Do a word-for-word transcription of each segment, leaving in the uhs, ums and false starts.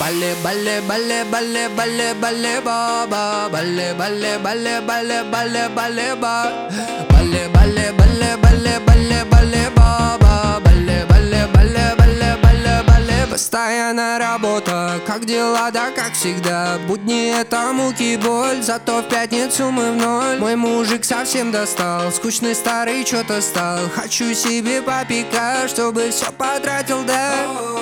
Бали, Бали, Бали, Бали, Бали, Бали, Баба, Бали, Бали, Бали, Бали, Бали, Бали, Ба, Бали, Бали, Бали, Бали, Бали, Бали, Баба, Бали, Бали, Бали, Бали, Бали, Бали. Постоянная работа, как дела, да как всегда. Будни это муки, боль, зато в пятницу мы в ноль. Мой мужик совсем достал, скучный старый чё-то стал. Хочу себе папика, чтобы все потратил, да.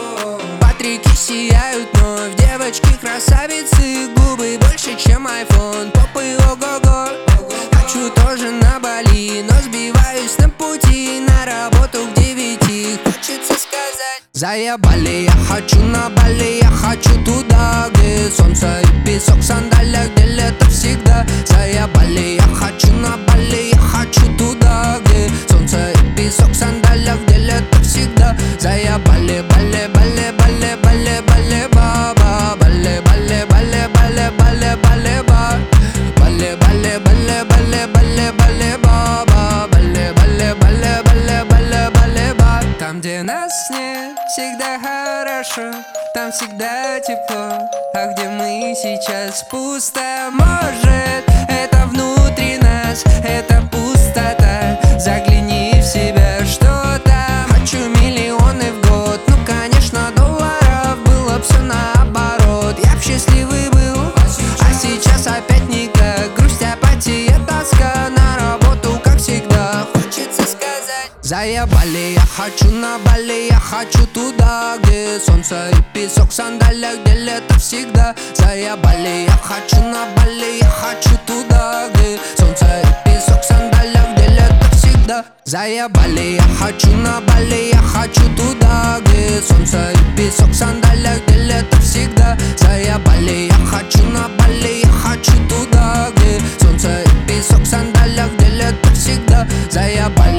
Патрики сияют вновь, девочки красавицы, губы больше, чем айфон, попы ого-го. Хочу тоже на Бали, но сбиваюсь на пути, на работу к девяти. Хочется сказать: заебали, я хочу на Бали, я хочу туда, где солнце и песок в сандалиях, где лето всегда. Заебали, я хочу на Бали, я хочу туда, где солнце и песок в сандалиях, где лето всегда. Заебали, Бали, Бали, Бали, Бали, Бали, Баба, Бали, Бали, Бали, Бали, Бали, Бали, Ба, Бали, Бали, Бали, Бали, Бали, Бали, Баба, Бали, Бали, Бали, Бали, Бали, Бали, Ба. Там, где нас нет, всегда хорошо, там всегда тепло. А где мы сейчас, пусто. Может, это внутри нас, это пустота. Загляни в себя, что там. Хочу миллионы в год, ну конечно долларов. Было б все наоборот, я б счастливый был. А сейчас опять никак, грусть, апатия, тоска. На работу, как всегда, хочется сказать: заебали, я хочу на Бали, я хочу туда, где солнце и песок в сандалиях, где лето всегда. Заебали, я хочу на Бали, я хочу туда, где солнце и песок в сандалиях, где лето всегда. Заебали, я хочу на Бали, я хочу туда, где солнце и песок в сандалиях, где лето всегда. Заебали, я хочу на Бали, я хочу туда, где солнце и песок в сандалиях, где лето всегда. Заебали.